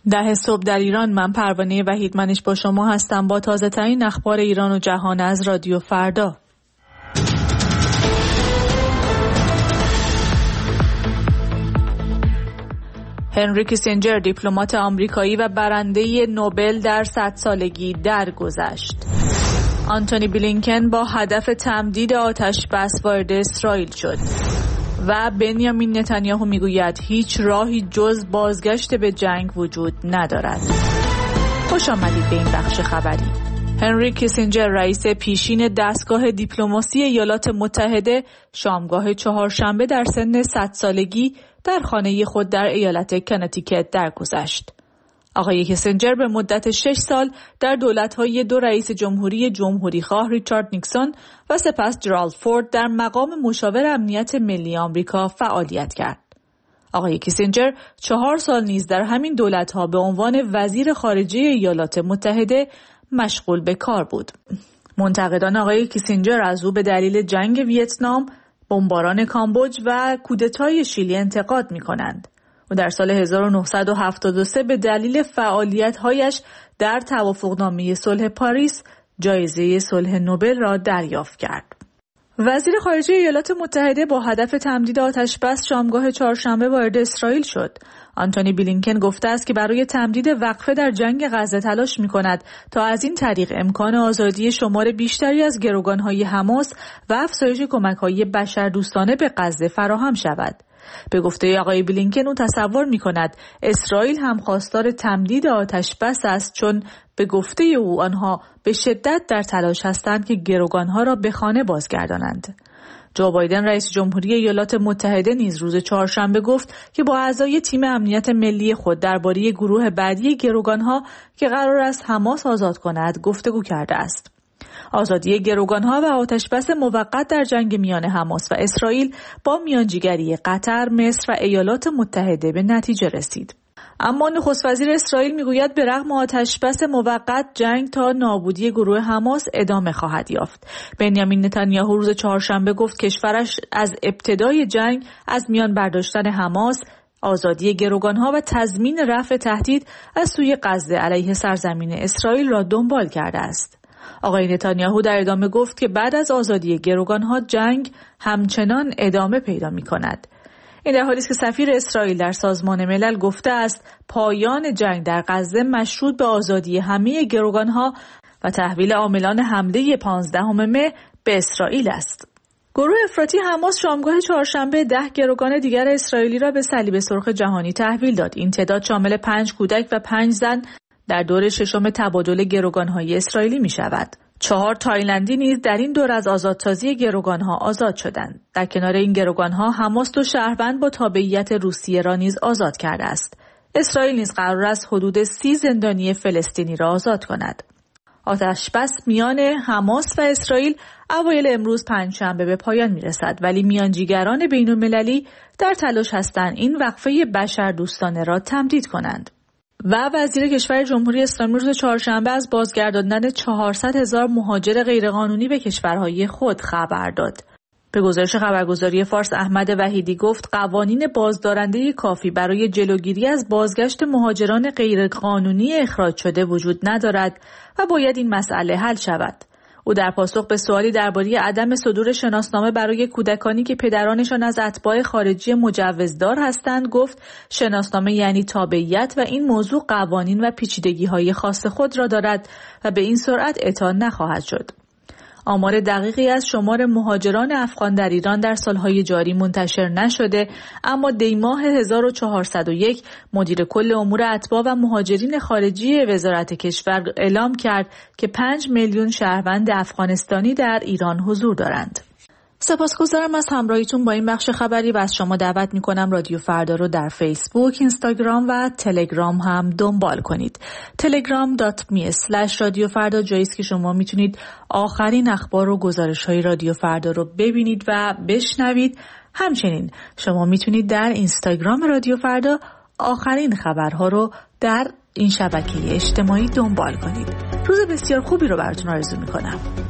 10 صبح در ایران. من پروانه وحیدمنش با شما هستم با تازه ترین اخبار ایران و جهان از رادیو فردا. هنری کیسینجر دیپلمات آمریکایی و برنده نوبل در 100 سالگی درگذشت. آنتونی بلینکن با هدف تمدید آتش بس وارد اسرائیل شد. و بنیامین نتانیاهو میگوید هیچ راهی جز بازگشت به جنگ وجود ندارد. خوش آمدید به این بخش خبری. هنری کیسینجر رئیس پیشین دستگاه دیپلماسی ایالات متحده شامگاه چهارشنبه در سن 100 سالگی در خانه خود در ایالت کنتیکت درگذشت. آقای کیسینجر به مدت 6 سال در دولت‌های 2 رئیس جمهوری جمهوری‌خواه ریچارد نیکسون و سپس جرالد فورد در مقام مشاور امنیت ملی آمریکا فعالیت کرد. آقای کیسینجر 4 سال نیز در همین دولت‌ها به عنوان وزیر خارجه ایالات متحده مشغول به کار بود. منتقدان آقای کیسینجر از او به دلیل جنگ ویتنام، بمباران کامبوج و کودتای شیلی انتقاد می‌کنند. و در سال 1973 به دلیل فعالیت‌هایش در توافقنامه صلح پاریس جایزه صلح نوبل را دریافت کرد. وزیر خارجه ایالات متحده با هدف تمدید آتش بس شامگاه چهارشنبه وارد اسرائیل شد. آنتونی بلینکن گفته است که برای تمدید وقفه در جنگ غزه تلاش می‌کند تا از این طریق امکان آزادی شمار بیشتری از گروگان‌های حماس و افزایش کمک‌های بشردوستانه به غزه فراهم شود. به گفته آقای بلینکن او تصور می‌کند اسرائیل هم خواستار تمدید آتش بس است، چون به گفته او آنها به شدت در تلاش هستند که گروگان‌ها را به خانه بازگردانند. جو بایدن رئیس جمهوری ایالات متحده نیز روز چهارشنبه گفت که با اعضای تیم امنیت ملی خود درباره گروه بعدی گروگان‌ها که قرار است حماس آزاد کند گفتگو کرده است. آزادی گروگان‌ها و آتش‌بس موقت در جنگ میان حماس و اسرائیل با میانجیگری قطر، مصر و ایالات متحده به نتیجه رسید. اما نخست وزیر اسرائیل میگوید به رغم آتش‌بس موقت جنگ تا نابودی گروه حماس ادامه خواهد یافت. بنیامین نتانیاهو روز چهارشنبه گفت کشورش از ابتدای جنگ از میان برداشتن حماس، آزادی گروگان‌ها و تضمین رفع تهدید از سوی غزه علیه سرزمین اسرائیل را دنبال کرده است. آقای نتانیاهو در ادامه گفت که بعد از آزادی گروگان‌ها جنگ همچنان ادامه پیدا می‌کند. این در حالی است که سفیر اسرائیل در سازمان ملل گفته است پایان جنگ در غزه مشروط به آزادی همه گروگان‌ها و تحویل عاملان حمله 15 مه به اسرائیل است. گروه افراطی حماس شامگاه چهارشنبه 10 گروگان دیگر اسرائیلی را به صلیب سرخ جهانی تحویل داد. این تعداد شامل 5 کودک و 5 زن در دور ششم تبادل گروگان‌های اسرائیلی می شود. 4 تایلندی نیز در این دور از آزادسازی گروگان‌ها آزاد شدند. در کنار این گروگان‌ها حماس 2 شهروند با تابعیت روسیه را نیز آزاد کرده است. اسرائیل نیز قرار است حدود 30 زندانی فلسطینی را آزاد کند. آتش‌بس میان حماس و اسرائیل اوایل امروز پنجشنبه به پایان می‌رسد، ولی میانجیگران بین‌المللی در تلاش هستند این وقفه بشردوستانه را تمدید کنند. و وزیر کشور جمهوری اسلامی روز چهارشنبه از بازگرداندن 400,000 مهاجر غیرقانونی به کشورهای خود خبر داد. به گزارش خبرگزاری فارس احمد وحیدی گفت قوانین بازدارنده کافی برای جلوگیری از بازگشت مهاجران غیرقانونی اخراج شده وجود ندارد و باید این مسئله حل شود. او در پاسخ به سوالی درباره عدم صدور شناسنامه برای کودکانی که پدرانشان از اتباع خارجی مجوزدار هستند گفت شناسنامه یعنی تابعیت و این موضوع قوانین و پیچیدگی‌های خاص خود را دارد و به این سرعت اعطا نخواهد شد. آمار دقیقی از شمار مهاجران افغان در ایران در سالهای جاری منتشر نشده، اما دیماه 1401 مدیر کل امور اتباع و مهاجرین خارجی وزارت کشور اعلام کرد که 5 میلیون شهروند افغانستانی در ایران حضور دارند. سپاسگزارم از همراهیتون با این بخش خبری و از شما دعوت میکنم رادیو فردا رو در فیسبوک، اینستاگرام و تلگرام هم دنبال کنید. telegram.me/رادیو فردا جایی است که شما میتونید آخرین اخبار و گزارش‌های رادیو فردا رو ببینید و بشنوید. همچنین شما میتونید در اینستاگرام رادیو فردا آخرین خبرها رو در این شبکه اجتماعی دنبال کنید. روز بسیار خوبی رو براتون آرزو میکنم.